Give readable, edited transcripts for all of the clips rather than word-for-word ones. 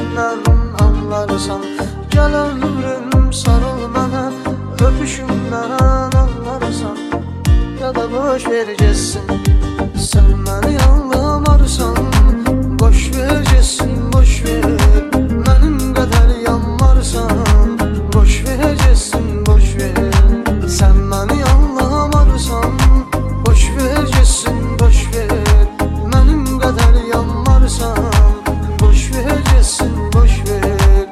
gözündən anlarsan. Gəl ömrüm sarıl mənə, öpüşümdən anlarsan. Ya da boş verəcəksin, sən məni anlamarsan. Boş verəcəksin, boş ver, mənim qədər yanmarsan. Boş verəcəksin, boş ver, sən məni anlamarsan. Boş verəcəksin, boş ver, mənim qədər yanmarsan. Boş verəcəksin, boş ver.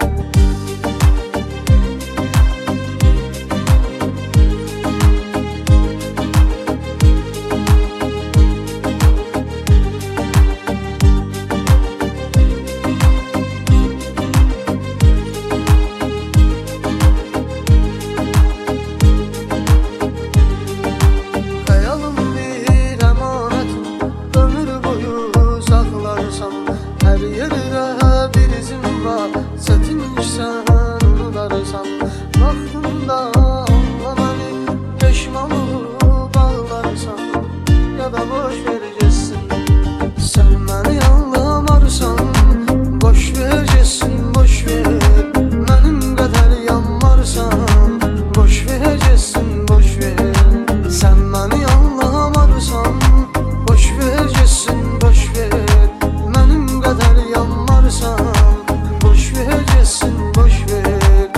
Her yerdə bir izin var, çətinliksən unudarsan. Vaxtında anla məni, peşman olub ağlarsan. Ya da boş verəcəksin, sən məni anlamarsan. Boş verəcəksin, boş ver, mənim qədər yanmarsan. Boş verəcəksin, boş ver, sən məni anlamarsan. Boş verəcəksin, boş ver, kadar yanmarsan. Boş vereceksin, boş ver.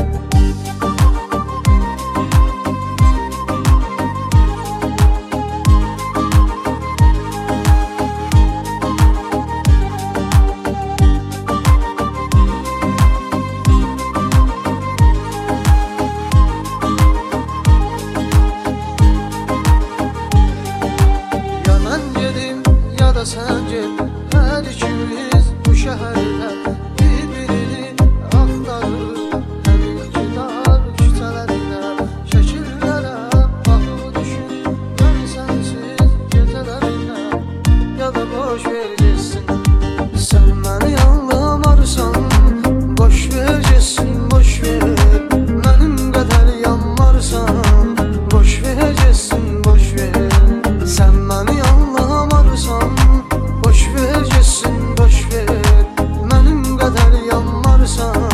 Ya mən gedim, ya da sən get, hər ikimiz bu şəhərdə bir-birini axtarır. Həminki dar küçələrində şəkillərə baxıb düşün, mən sənsiz gecələrinə. Ya da boş verəcəksin, sən məni anlamarsan. Boş verəcəksin, boş ver, mənim qədər yanmarsan. Boş verəcəksin, boş ver, sən məni anlamarsan. Boş verəcəksin, boş ver, mənim qədər yanmarsan.